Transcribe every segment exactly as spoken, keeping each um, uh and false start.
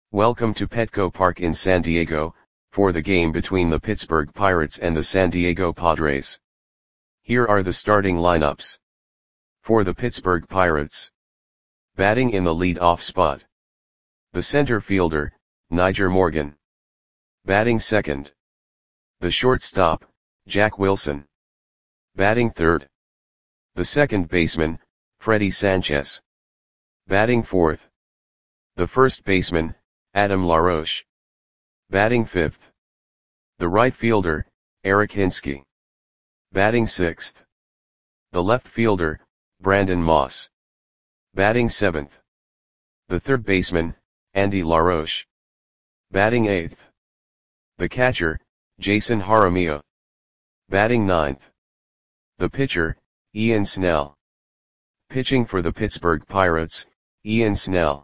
Welcome to Petco Park in San Diego, for the game between the Pittsburgh Pirates and the San Diego Padres. Here are the starting lineups. For the Pittsburgh Pirates. Batting in the lead-off spot. The center fielder, Nyjer Morgan. Batting second. The shortstop, Jack Wilson. Batting third. The second baseman, Freddy Sanchez. Batting fourth. The first baseman, Adam LaRoche. Batting fifth. The right fielder, Eric Hinske. Batting sixth. The left fielder, Brandon Moss. Batting seventh. The third baseman, Andy LaRoche. Batting eighth. The catcher, Jason Jaramillo. Batting ninth. The pitcher, Ian Snell. Pitching for the Pittsburgh Pirates, Ian Snell.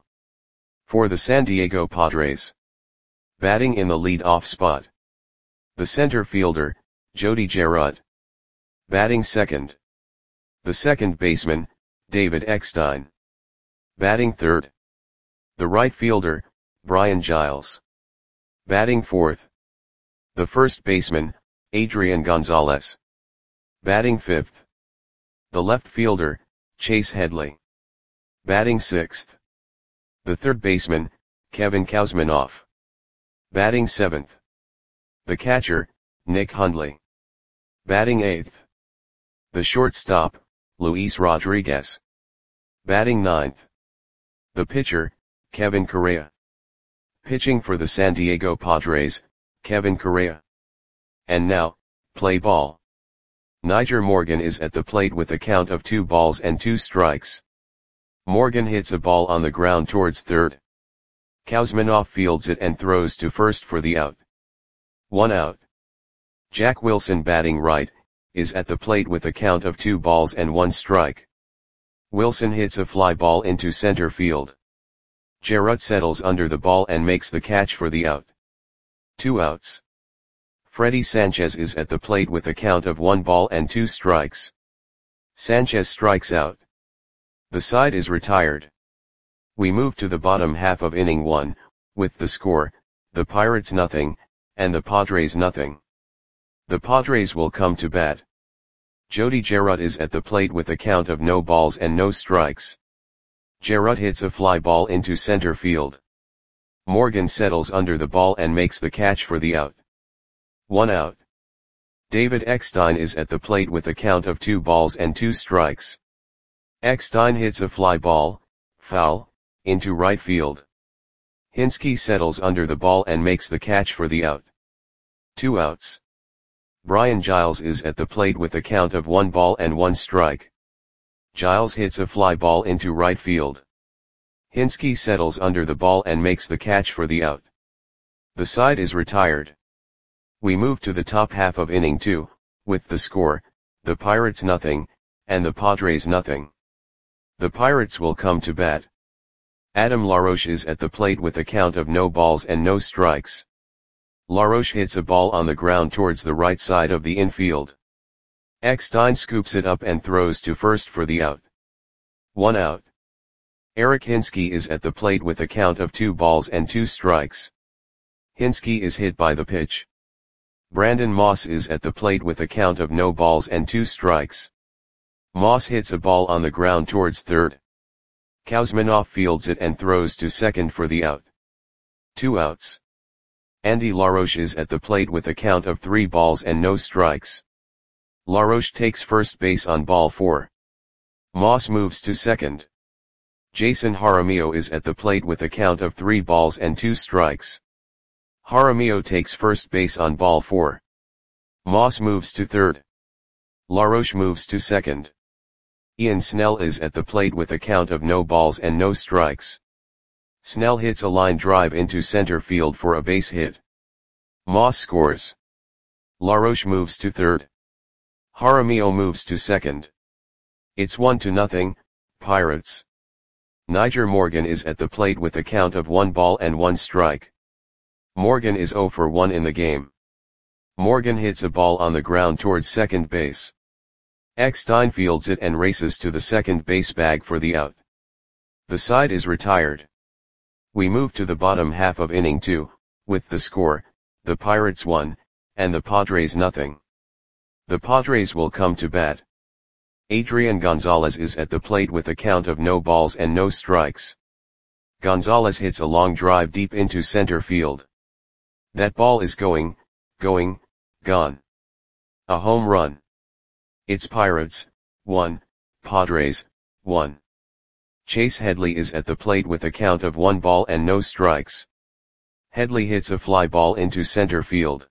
For the San Diego Padres. Batting in the lead-off spot. The center fielder, Jody Gerard. Batting second. The second baseman, David Eckstein. Batting third. The right fielder, Brian Giles. Batting fourth. The first baseman, Adrian Gonzalez. Batting fifth. The left fielder, Chase Headley. Batting sixth. The third baseman, Kevin Kouzmanoff. Batting seventh. The catcher, Nick Hundley. Batting eighth. The shortstop, Luis Rodriguez. Batting ninth. The pitcher, Kevin Correa. Pitching for the San Diego Padres, Kevin Correa. And now, play ball. Nyjer Morgan is at the plate with a count of two balls and two strikes. Morgan hits a ball on the ground towards third. Kouzmanoff fields it and throws to first for the out. One out. Jack Wilson, batting right, is at the plate with a count of two balls and one strike. Wilson hits a fly ball into center field. Gerard settles under the ball and makes the catch for the out. Two outs. Freddy Sanchez is at the plate with a count of one ball and two strikes. Sanchez strikes out. The side is retired. We move to the bottom half of inning one, with the score, the Pirates nothing, and the Padres nothing. The Padres will come to bat. Jody Gerard is at the plate with a count of no balls and no strikes. Gerard hits a fly ball into center field. Morgan settles under the ball and makes the catch for the out. One out. David Eckstein is at the plate with a count of two balls and two strikes. Eckstein hits a fly ball, foul, into right field. Hinske settles under the ball and makes the catch for the out. Two outs. Brian Giles is at the plate with a count of one ball and one strike. Giles hits a fly ball into right field. Hinske settles under the ball and makes the catch for the out. The side is retired. We move to the top half of inning two, with the score, the Pirates nothing, and the Padres nothing. The Pirates will come to bat. Adam LaRoche is at the plate with a count of no balls and no strikes. LaRoche hits a ball on the ground towards the right side of the infield. Eckstein scoops it up and throws to first for the out. One out. Eric Hinske is at the plate with a count of two balls and two strikes. Hinske is hit by the pitch. Brandon Moss is at the plate with a count of no balls and two strikes. Moss hits a ball on the ground towards third. Kouzmanoff fields it and throws to second for the out. Two outs. Andy LaRoche is at the plate with a count of three balls and no strikes. LaRoche takes first base on ball four. Moss moves to second. Jason Jaramillo is at the plate with a count of three balls and two strikes. Jaramillo takes first base on ball four. Moss moves to third. LaRoche moves to second. Ian Snell is at the plate with a count of no balls and no strikes. Snell hits a line drive into center field for a base hit. Moss scores. LaRoche moves to third. Jaramillo moves to second. It's one to nothing, Pirates. Nyjer Morgan is at the plate with a count of one ball and one strike. Morgan is zero for one in the game. Morgan hits a ball on the ground towards second base. Eckstein fields it and races to the second base bag for the out. The side is retired. We move to the bottom half of inning two, with the score, the Pirates one, and the Padres nothing. The Padres will come to bat. Adrian Gonzalez is at the plate with a count of no balls and no strikes. Gonzalez hits a long drive deep into center field. That ball is going, going, gone. A home run. It's Pirates, one, Padres, one. Chase Headley is at the plate with a count of one ball and no strikes. Headley hits a fly ball into center field.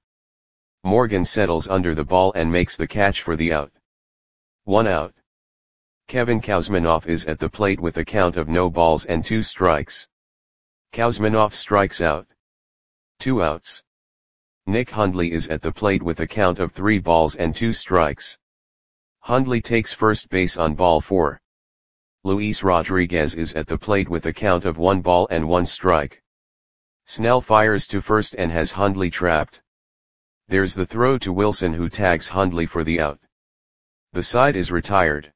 Morgan settles under the ball and makes the catch for the out. One out. Kevin Kouzmanoff is at the plate with a count of no balls and two strikes. Kouzmanoff strikes out. Two outs. Nick Hundley is at the plate with a count of three balls and two strikes. Hundley takes first base on ball four. Luis Rodriguez is at the plate with a count of one ball and one strike. Snell fires to first and has Hundley trapped. There's the throw to Wilson, who tags Hundley for the out. The side is retired.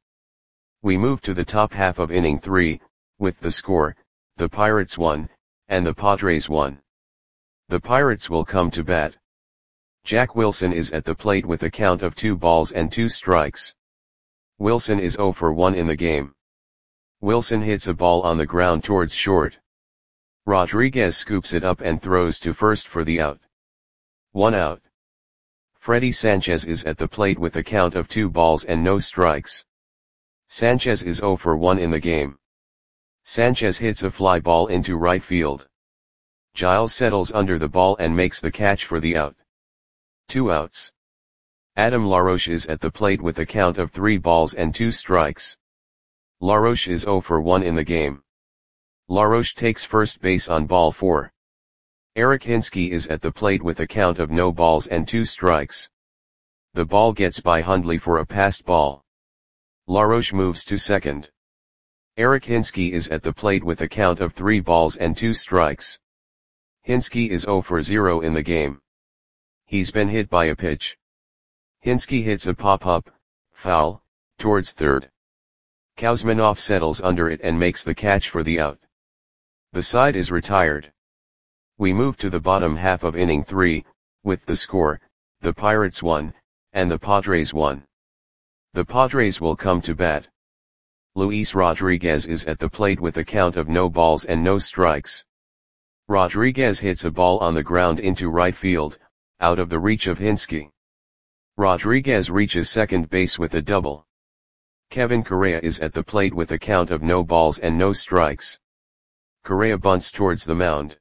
We move to the top half of inning three, with the score, the Pirates one, and the Padres one. The Pirates will come to bat. Jack Wilson is at the plate with a count of two balls and two strikes. Wilson is oh for one in the game. Wilson hits a ball on the ground towards short. Rodriguez scoops it up and throws to first for the out. One out. Freddie Sanchez is at the plate with a count of two balls and no strikes. Sanchez is oh for one in the game. Sanchez hits a fly ball into right field. Giles settles under the ball and makes the catch for the out. Two outs. Adam LaRoche is at the plate with a count of three balls and two strikes. LaRoche is oh for one in the game. LaRoche takes first base on ball four. Eric Hinske is at the plate with a count of no balls and two strikes. The ball gets by Hundley for a passed ball. LaRoche moves to second. Eric Hinske is at the plate with a count of three balls and two strikes. Hinske is oh for zero in the game. He's been hit by a pitch. Hinske hits a pop-up, foul, towards third. Kouzmanoff settles under it and makes the catch for the out. The side is retired. We move to the bottom half of inning three, with the score, the Pirates one, and the Padres one. The Padres will come to bat. Luis Rodriguez is at the plate with a count of no balls and no strikes. Rodriguez hits a ball on the ground into right field, out of the reach of Hinske. Rodriguez reaches second base with a double. Kevin Correa is at the plate with a count of no balls and no strikes. Correa bunts towards the mound.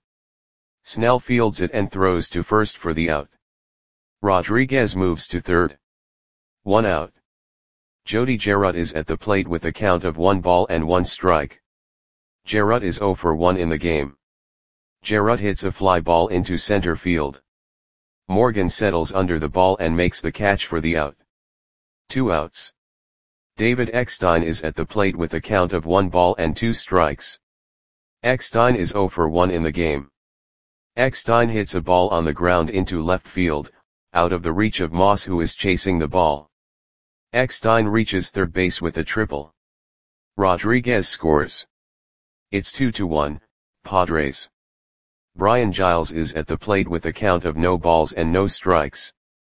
Snell fields it and throws to first for the out. Rodriguez moves to third. One out. Jody Gerut is at the plate with a count of one ball and one strike. Gerut is oh for one in the game. Gerut hits a fly ball into center field. Morgan settles under the ball and makes the catch for the out. Two outs. David Eckstein is at the plate with a count of one ball and two strikes. Eckstein is oh for one in the game. Eckstein hits a ball on the ground into left field, out of the reach of Moss, who is chasing the ball. Eckstein reaches third base with a triple. Rodriguez scores. It's two to one, Padres. Brian Giles is at the plate with a count of no balls and no strikes.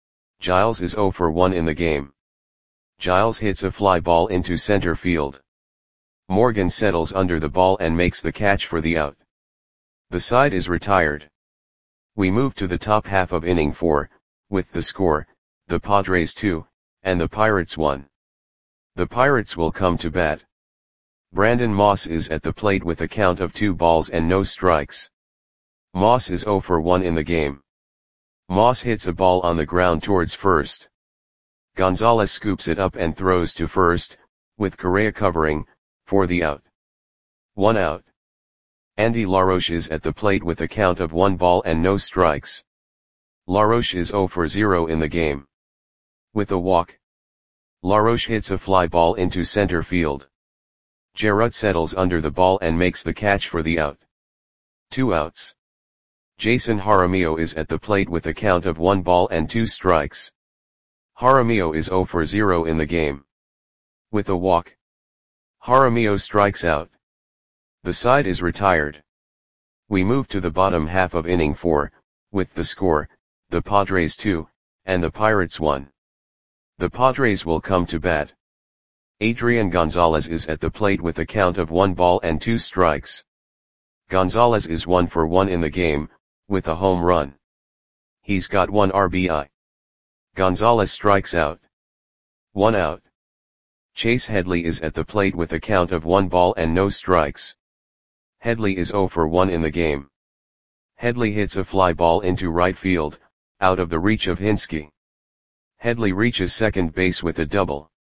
Giles is oh for one in the game. Giles hits a fly ball into center field. Morgan settles under the ball and makes the catch for the out. The side is retired. We move to the top half of inning four, with the score, the Padres two, and the Pirates one. The Pirates will come to bat. Brandon Moss is at the plate with a count of two balls and no strikes. Moss is oh for one in the game. Moss hits a ball on the ground towards first. Gonzalez scoops it up and throws to first, with Correa covering, for the out. One out. Andy LaRoche is at the plate with a count of one ball and no strikes. LaRoche is oh for zero in the game. With a walk. LaRoche hits a fly ball into center field. Gerut settles under the ball and makes the catch for the out. Two outs. Jason Jaramillo is at the plate with a count of one ball and two strikes. Jaramillo is oh for zero in the game. With a walk. Jaramillo strikes out. The side is retired. We move to the bottom half of inning four, with the score, the Padres two, and the Pirates one. The Padres will come to bat. Adrian Gonzalez is at the plate with a count of one ball and two strikes. Gonzalez is one for one in the game, with a home run. He's got one R B I. Gonzalez strikes out. One out. Chase Headley is at the plate with a count of one ball and no strikes. Headley is zero for one in the game. Headley hits a fly ball into right field, out of the reach of Hinske. Headley reaches second base with a double.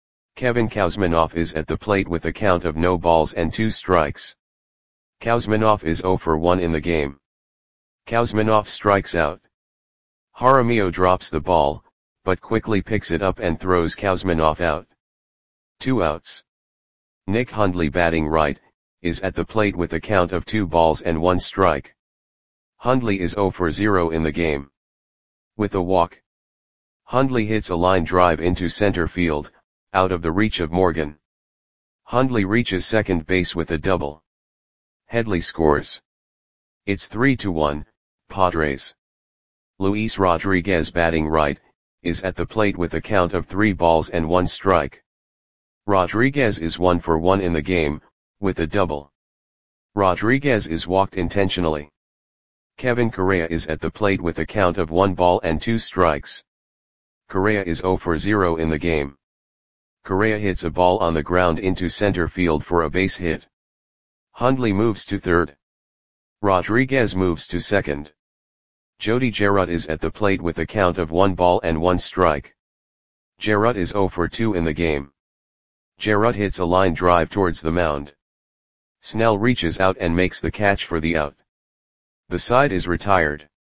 Kevin Kouzmanoff is at the plate with a count of no balls and two strikes. Kouzmanoff is zero for one in the game. Kouzmanoff strikes out. Jaramillo drops the ball, but quickly picks it up and throws Kouzmanoff out. Two outs. Nick Hundley, batting right, is at the plate with a count of two balls and one strike. Hundley is zero for zero in the game. With a walk. Hundley hits a line drive into center field, out of the reach of Morgan. Hundley reaches second base with a double. Headley scores. It's three to one, Padres. Luis Rodriguez, batting right, is at the plate with a count of three balls and one strike. Rodriguez is one for one in the game, with a double. Rodriguez is walked intentionally. Kevin Correa is at the plate with a count of one ball and two strikes. Correa is zero for zero in the game. Correa hits a ball on the ground into center field for a base hit. Hundley moves to third. Rodriguez moves to second. Jody Gerard is at the plate with a count of one ball and one strike. Gerard is zero for two in the game. Gerard hits a line drive towards the mound. Snell reaches out and makes the catch for the out. The side is retired.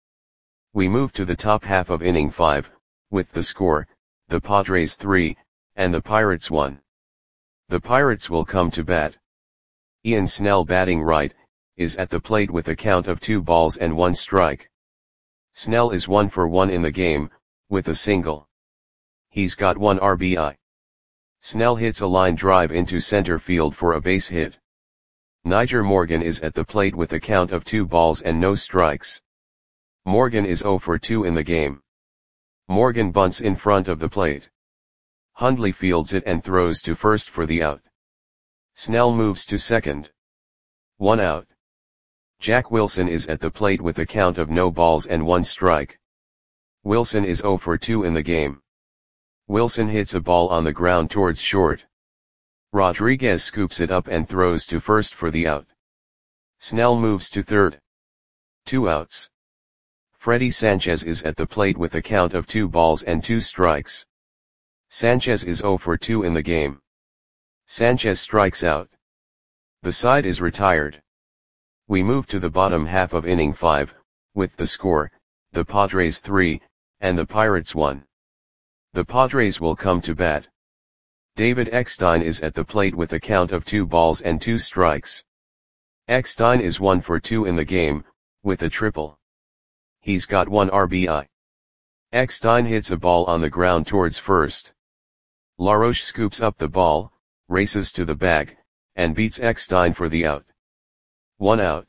We move to the top half of inning five, with the score, the Padres three, and the Pirates one. The Pirates will come to bat. Ian Snell, batting right, is at the plate with a count of two balls and one strike. Snell is one for one in the game, with a single. He's got one R B I. Snell hits a line drive into center field for a base hit. Nyjer Morgan is at the plate with a count of two balls and no strikes. Morgan is zero for two in the game. Morgan bunts in front of the plate. Hundley fields it and throws to first for the out. Snell moves to second. One out. Jack Wilson is at the plate with a count of no balls and one strike. Wilson is zero for two in the game. Wilson hits a ball on the ground towards short. Rodriguez scoops it up and throws to first for the out. Snell moves to third. Two outs. Freddy Sanchez is at the plate with a count of two balls and two strikes. Sanchez is zero for two in the game. Sanchez strikes out. The side is retired. We move to the bottom half of inning five, with the score, the Padres three, and the Pirates one. The Padres will come to bat. David Eckstein is at the plate with a count of two balls and two strikes. Eckstein is one for two in the game, with a triple. He's got one R B I. Eckstein hits a ball on the ground towards first. LaRoche scoops up the ball, races to the bag, and beats Eckstein for the out. One out.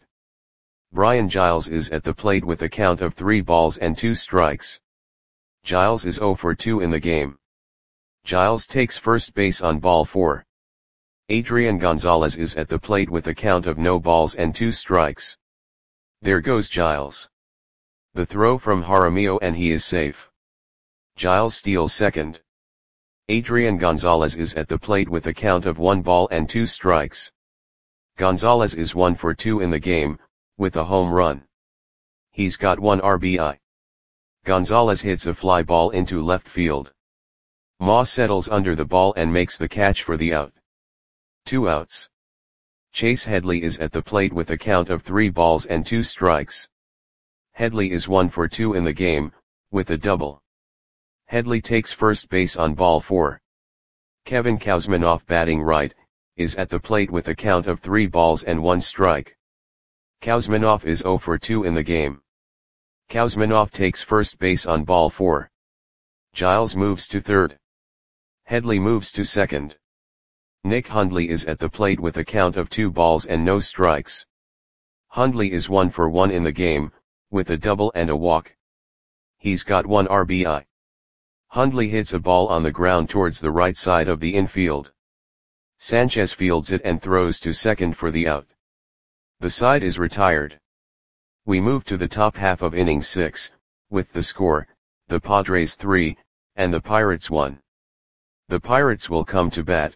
Brian Giles is at the plate with a count of three balls and two strikes. Giles is zero for two in the game. Giles takes first base on ball four. Adrian Gonzalez is at the plate with a count of no balls and two strikes. There goes Giles. The throw from Jaramillo and he is safe. Giles steals second. Adrian Gonzalez is at the plate with a count of one ball and two strikes. Gonzalez is one for two in the game, with a home run. He's got one R B I. Gonzalez hits a fly ball into left field. Moss settles under the ball and makes the catch for the out. Two outs. Chase Headley is at the plate with a count of three balls and two strikes. Headley is one for two in the game, with a double. Headley takes first base on ball four. Kevin Kouzmanoff, batting right, is at the plate with a count of three balls and one strike. Kouzmanoff is zero for two in the game. Kouzmanoff takes first base on ball four. Giles moves to third. Headley moves to second. Nick Hundley is at the plate with a count of two balls and no strikes. Hundley is one for one in the game, with a double and a walk. He's got one R B I. Hundley hits a ball on the ground towards the right side of the infield. Sanchez fields it and throws to second for the out. The side is retired. We move to the top half of inning six, with the score, the Padres three, and the Pirates one. The Pirates will come to bat.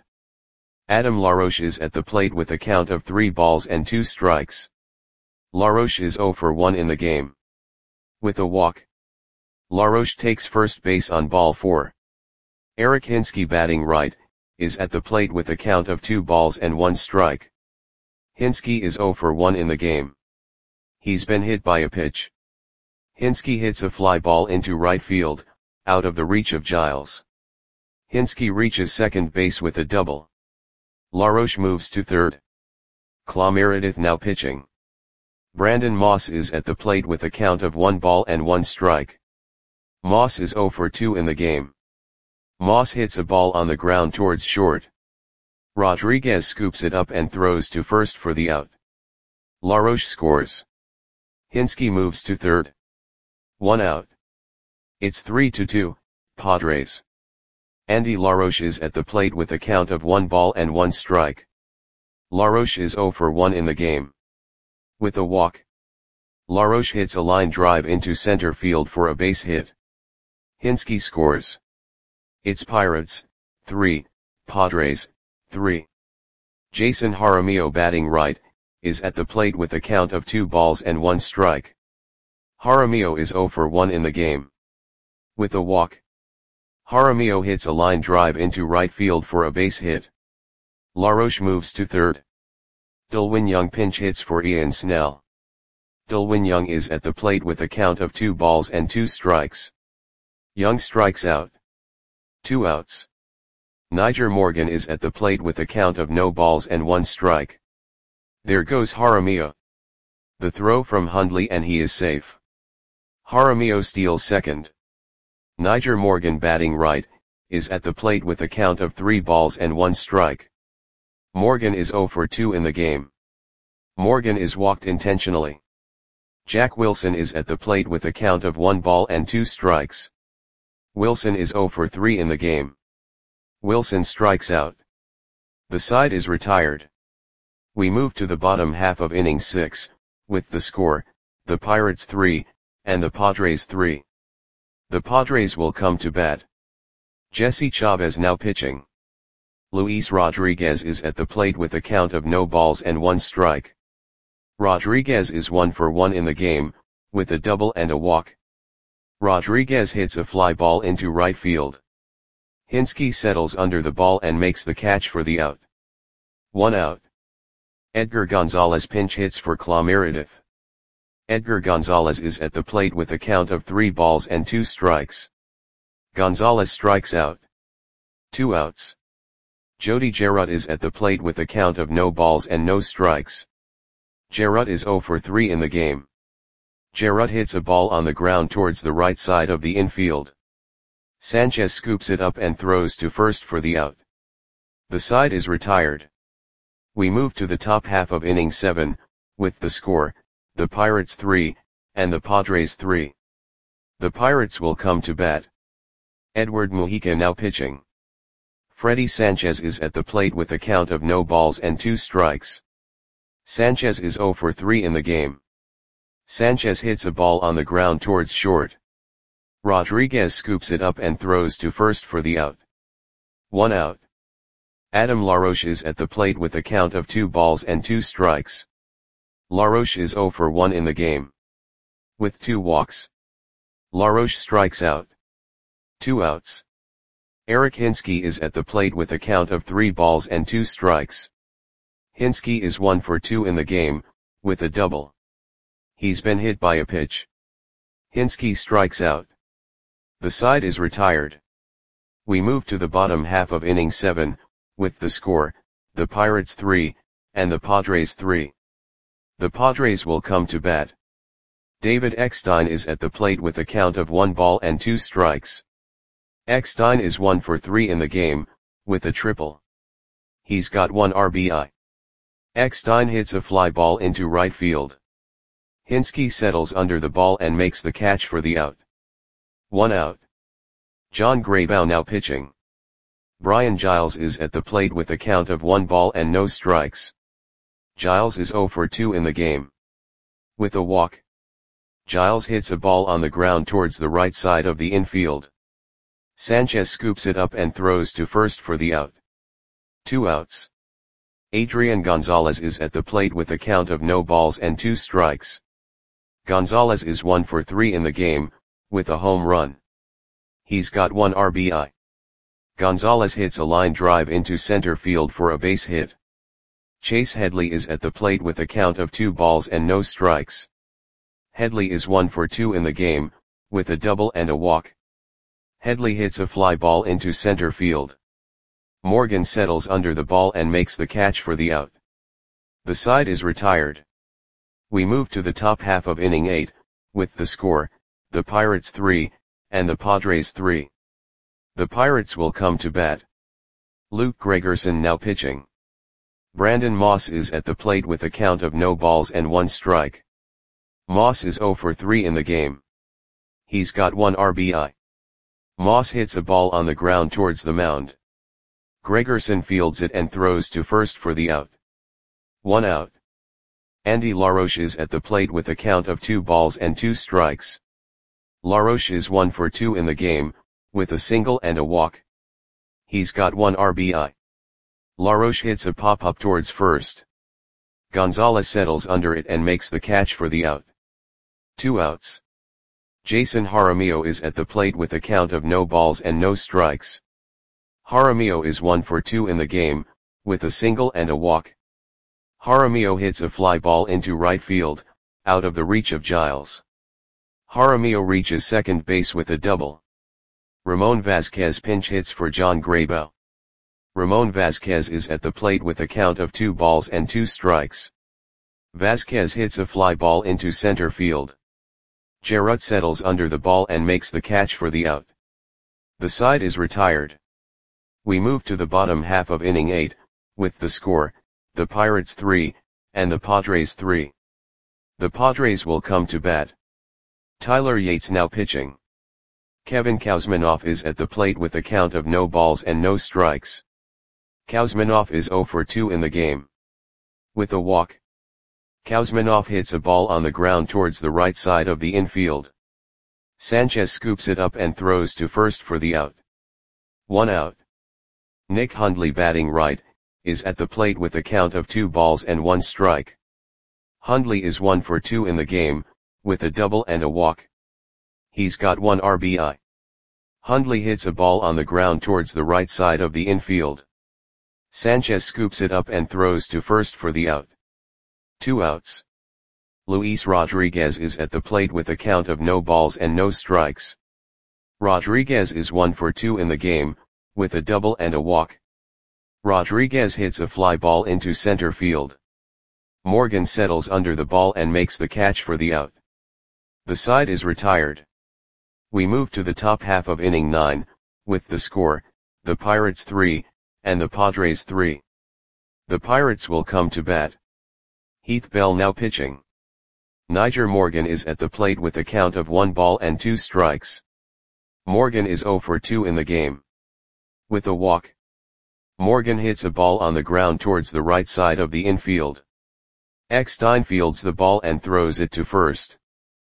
Adam LaRoche is at the plate with a count of three balls and two strikes. LaRoche is zero for one in the game. With a walk. LaRoche takes first base on ball four. Eric Hinske, batting right, is at the plate with a count of two balls and one strike. Hinske is zero for one in the game. He's been hit by a pitch. Hinske hits a fly ball into right field, out of the reach of Giles. Hinske reaches second base with a double. LaRoche moves to third. Clay Meredith now pitching. Brandon Moss is at the plate with a count of one ball and one strike. Moss is zero for two in the game. Moss hits a ball on the ground towards short. Rodriguez scoops it up and throws to first for the out. LaRoche scores. Hinske moves to third. One out. It's three to two, Padres. Andy LaRoche is at the plate with a count of one ball and one strike. LaRoche is zero for one in the game. With a walk. LaRoche hits a line drive into center field for a base hit. Hinske scores. It's Pirates, three, Padres, three. Jason Jaramillo, batting right, is at the plate with a count of two balls and one strike. Jaramillo is zero for one in the game. With a walk. Jaramillo hits a line drive into right field for a base hit. LaRoche moves to third. Delwin Young pinch hits for Ian Snell. Delwin Young is at the plate with a count of two balls and two strikes. Young strikes out. Two outs. Nyjer Morgan is at the plate with a count of no balls and one strike. There goes Jaramillo. The throw from Hundley and he is safe. Jaramillo steals second. Nyjer Morgan, batting right, is at the plate with a count of three balls and one strike. Morgan is zero for two in the game. Morgan is walked intentionally. Jack Wilson is at the plate with a count of one ball and two strikes. Wilson is zero for three in the game. Wilson strikes out. The side is retired. We move to the bottom half of inning six, with the score, the Pirates three, and the Padres three. The Padres will come to bat. Jesse Chavez now pitching. Luis Rodriguez is at the plate with a count of no balls and one strike. Rodriguez is one for one in the game, with a double and a walk. Rodriguez hits a fly ball into right field. Hinske settles under the ball and makes the catch for the out. One out. Edgar Gonzalez pinch hits for Clay Meredith. Edgar Gonzalez is at the plate with a count of three balls and two strikes. Gonzalez strikes out. Two outs. Jody Gerut is at the plate with a count of no balls and no strikes. Gerut is zero for three in the game. Gerut hits a ball on the ground towards the right side of the infield. Sanchez scoops it up and throws to first for the out. The side is retired. We move to the top half of inning seven, with the score, the Pirates three, and the Padres three. The Pirates will come to bat. Edward Mujica now pitching. Freddy Sanchez is at the plate with a count of no balls and two strikes. Sanchez is zero for three in the game. Sanchez hits a ball on the ground towards short. Rodriguez scoops it up and throws to first for the out. One out. Adam LaRoche is at the plate with a count of two balls and two strikes. LaRoche is zero for one in the game. With two walks. LaRoche strikes out. Two outs. Eric Hinske is at the plate with a count of three balls and two strikes. Hinske is one for two in the game, with a double. He's been hit by a pitch. Hinske strikes out. The side is retired. We move to the bottom half of inning seven, with the score, the Pirates three, and the Padres three. The Padres will come to bat. David Eckstein is at the plate with a count of one ball and two strikes. Eckstein is one for three in the game, with a triple. He's got one R B I. Eckstein hits a fly ball into right field. Hinske settles under the ball and makes the catch for the out. One out. John Graybow now pitching. Brian Giles is at the plate with a count of one ball and no strikes. Giles is zero for two in the game. With a walk. Giles hits a ball on the ground towards the right side of the infield. Sanchez scoops it up and throws to first for the out. Two outs. Adrian Gonzalez is at the plate with a count of no balls and two strikes. Gonzalez is one for three in the game, with a home run. He's got one R B I. Gonzalez hits a line drive into center field for a base hit. Chase Headley is at the plate with a count of two balls and no strikes. Headley is one for two in the game, with a double and a walk. Headley hits a fly ball into center field. Morgan settles under the ball and makes the catch for the out. The side is retired. We move to the top half of inning eight, with the score, the Pirates three, and the Padres three. The Pirates will come to bat. Luke Gregerson now pitching. Brandon Moss is at the plate with a count of no balls and one strike. Moss is zero for three in the game. He's got one R B I. Moss hits a ball on the ground towards the mound. Gregerson fields it and throws to first for the out. One out. Andy LaRoche is at the plate with a count of two balls and two strikes. LaRoche is one for two in the game, with a single and a walk. He's got one R B I. LaRoche hits a pop-up towards first. Gonzalez settles under it and makes the catch for the out. Two outs. Jason Jaramillo is at the plate with a count of no balls and no strikes. Jaramillo is one for two in the game, with a single and a walk. Jaramillo hits a fly ball into right field, out of the reach of Giles. Jaramillo reaches second base with a double. Ramon Vasquez pinch hits for John Graybow. Ramon Vasquez is at the plate with a count of two balls and two strikes. Vasquez hits a fly ball into center field. Jarrett settles under the ball and makes the catch for the out. The side is retired. We move to the bottom half of inning eight, with the score, the Pirates three, and the Padres three. The Padres will come to bat. Tyler Yates now pitching. Kevin Kouzmanoff is at the plate with a count of no balls and no strikes. Kouzmanoff is zero for two in the game. With a walk. Kouzmanoff hits a ball on the ground towards the right side of the infield. Sanchez scoops it up and throws to first for the out. One out. Nick Hundley batting right, is at the plate with a count of two balls and one strike. Hundley is one for two in the game, with a double and a walk. He's got one R B I. Hundley hits a ball on the ground towards the right side of the infield. Sanchez scoops it up and throws to first for the out. Two outs. Luis Rodriguez is at the plate with a count of no balls and no strikes. Rodriguez is one for two in the game, with a double and a walk. Rodriguez hits a fly ball into center field. Morgan settles under the ball and makes the catch for the out. The side is retired. We move to the top half of inning nine, with the score, the Pirates three, and the Padres three. The Pirates will come to bat. Heath Bell now pitching. Niger Morgan is at the plate with a count of one ball and two strikes. Morgan is zero for two in the game. With a walk. Morgan hits a ball on the ground towards the right side of the infield. Eckstein fields the ball and throws it to first.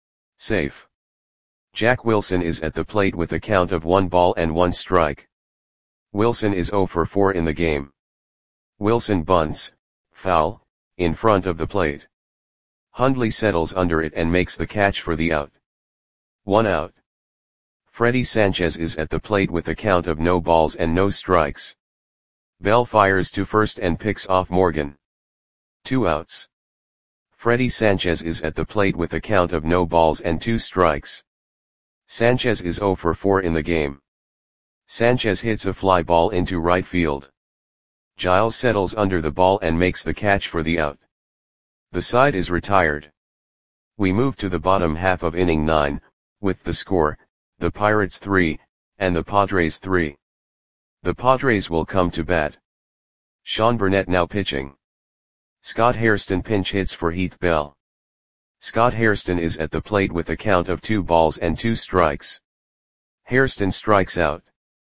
Safe. Jack Wilson is at the plate with a count of one ball and one strike. Wilson is zero for four in the game. Wilson bunts, foul, in front of the plate. Hundley settles under it and makes the catch for the out. One out. Freddie Sanchez is at the plate with a count of no balls and no strikes. Bell fires to first and picks off Morgan. Two outs. Freddie Sanchez is at the plate with a count of no balls and two strikes. Sanchez is zero for four in the game. Sanchez hits a fly ball into right field. Giles settles under the ball and makes the catch for the out. The side is retired. We move to the bottom half of inning nine, with the score, the Pirates three, and the Padres three. The Padres will come to bat. Sean Burnett now pitching. Scott Hairston pinch hits for Heath Bell. Scott Hairston is at the plate with a count of two balls and two strikes. Hairston strikes out.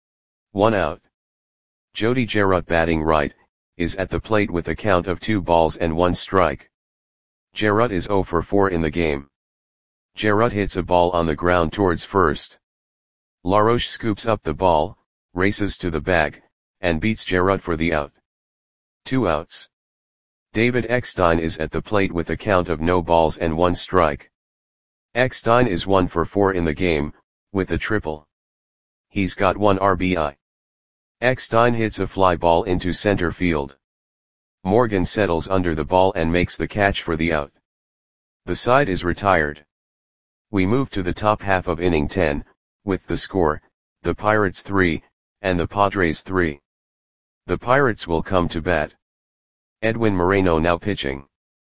One out. Jody Jarrett, batting right, is at the plate with a count of two balls and one strike. Jarrett is zero for four in the game. Jarrett hits a ball on the ground towards first. LaRoche scoops up the ball, races to the bag, and beats Jarrett for the out. Two outs. David Eckstein is at the plate with a count of no balls and one strike. Eckstein is one for four in the game, with a triple. He's got one R B I. Eckstein hits a fly ball into center field. Morgan settles under the ball and makes the catch for the out. The side is retired. We move to the top half of inning ten, with the score, the Pirates three, and the Padres three. The Pirates will come to bat. Edwin Moreno now pitching.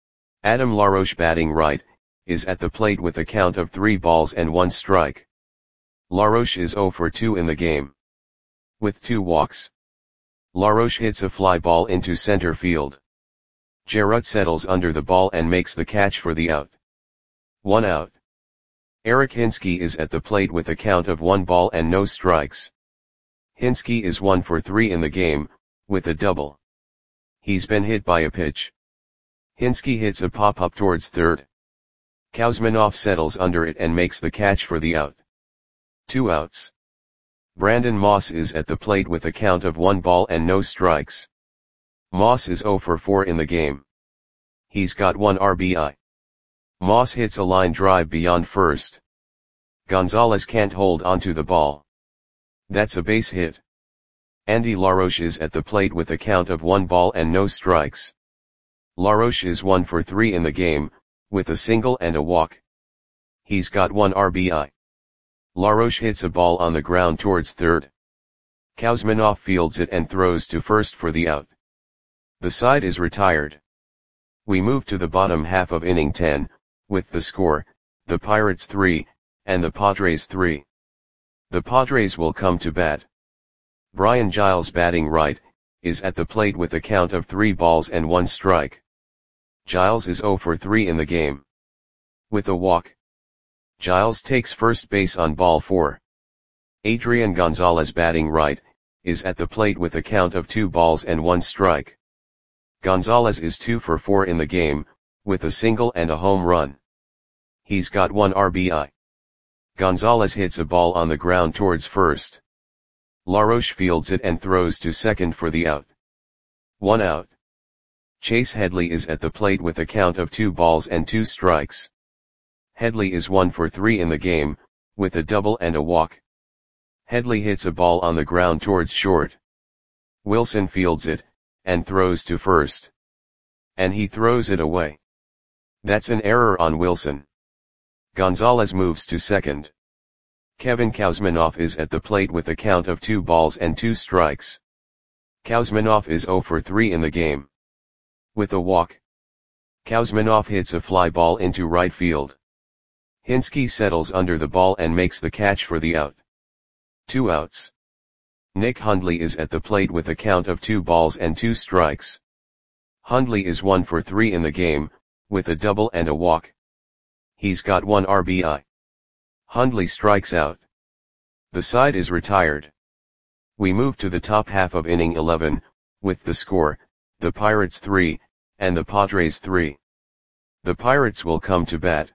Adam LaRoche, batting right, is at the plate with a count of three balls and one strike. LaRoche is zero for two in the game. With two walks. LaRoche hits a fly ball into center field. Jarrett settles under the ball and makes the catch for the out. One out. Eric Hinske is at the plate with a count of one ball and no strikes. Hinske is one for three in the game, with a double. He's been hit by a pitch. Hinske hits a pop-up towards third. Kuzminoff settles under it and makes the catch for the out. Two outs. Brandon Moss is at the plate with a count of one ball and no strikes. Moss is zero for four in the game. He's got one R B I. Moss hits a line drive beyond first. Gonzalez can't hold onto the ball. That's a base hit. Andy LaRoche is at the plate with a count of one ball and no strikes. LaRoche is one for three in the game, with a single and a walk. He's got one R B I. LaRoche hits a ball on the ground towards third. Kuzminoff fields it and throws to first for the out. The side is retired. We move to the bottom half of inning ten, with the score, the Pirates three, and the Padres three. The Padres will come to bat. Brian Giles, batting right, is at the plate with a count of three balls and one strike. Giles is zero for three in the game. With a walk. Giles takes first base on ball four. Adrian Gonzalez, batting right, is at the plate with a count of two balls and one strike. Gonzalez is two for four in the game, with a single and a home run. He's got one R B I. Gonzalez hits a ball on the ground towards first. LaRoche fields it and throws to second for the out. One out. Chase Headley is at the plate with a count of two balls and two strikes. Headley is one for three in the game, with a double and a walk. Headley hits a ball on the ground towards short. Wilson fields it, and throws to first. And he throws it away. That's an error on Wilson. Gonzalez moves to second. Kevin Kuzminoff is at the plate with a count of two balls and two strikes. Kuzminoff is zero for three in the game. With a walk. Kuzminoff hits a fly ball into right field. Hinske settles under the ball and makes the catch for the out. Two outs. Nick Hundley is at the plate with a count of two balls and two strikes. Hundley is one for three in the game, with a double and a walk. He's got one R B I. Hundley strikes out. The side is retired. We move to the top half of inning eleven, with the score, the Pirates three, and the Padres three. The Pirates will come to bat.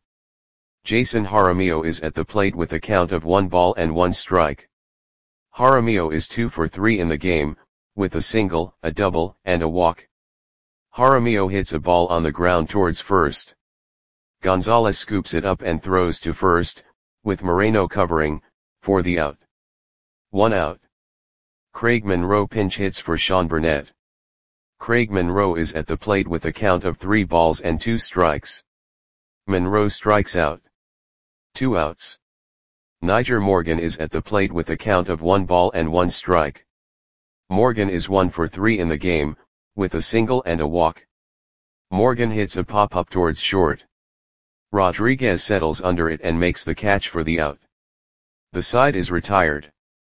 Jason Jaramillo is at the plate with a count of one ball and one strike. Jaramillo is two for three in the game, with a single, a double, and a walk. Jaramillo hits a ball on the ground towards first. Gonzalez scoops it up and throws to first, with Moreno covering, for the out. One out. Craig Monroe pinch hits for Sean Burnett. Craig Monroe is at the plate with a count of three balls and two strikes. Monroe strikes out. Two outs. Niger Morgan is at the plate with a count of one ball and one strike. Morgan is one for three in the game, with a single and a walk. Morgan hits a pop-up towards short. Rodriguez settles under it and makes the catch for the out. The side is retired.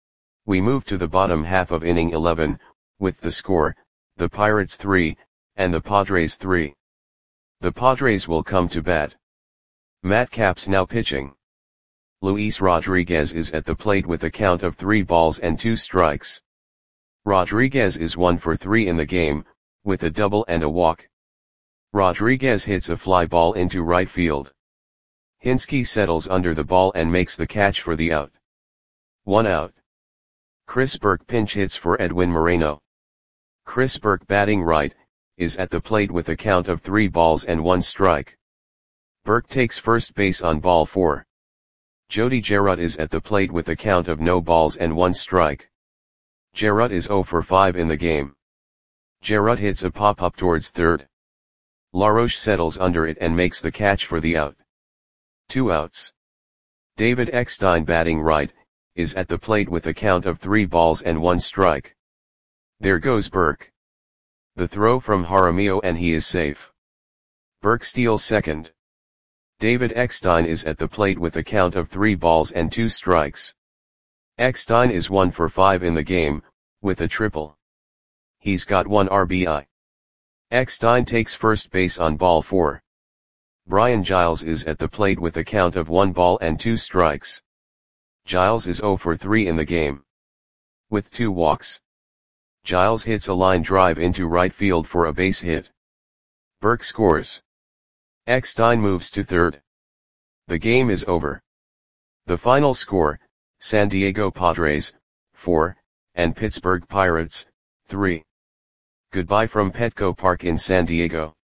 We move to the bottom half of inning eleven, with the score, the Pirates three, and the Padres three. The Padres will come to bat. Matt Capps now pitching. Luis Rodriguez is at the plate with a count of three balls and two strikes. Rodriguez is one for three in the game, with a double and a walk. Rodriguez hits a fly ball into right field. Hinske settles under the ball and makes the catch for the out. One out. Chris Burke pinch hits for Edwin Moreno. Chris Burke batting right, is at the plate with a count of three balls and one strike. Burke takes first base on ball four. Jody Gerut is at the plate with a count of no balls and one strike. Gerut is zero for five in the game. Gerut hits a pop-up towards third. LaRoche settles under it and makes the catch for the out. Two outs. David Eckstein batting right, is at the plate with a count of three balls and one strike. There goes Burke. The throw from Jaramillo and he is safe. Burke steals second. David Eckstein is at the plate with a count of three balls and two strikes. Eckstein is one for five in the game, with a triple. He's got one R B I. Eckstein takes first base on ball four. Brian Giles is at the plate with a count of one ball and two strikes. Giles is zero for three in the game. With two walks. Giles hits a line drive into right field for a base hit. Burke scores. Eckstein moves to third. The game is over. The final score, San Diego Padres, four, and Pittsburgh Pirates, three. Goodbye from Petco Park in San Diego.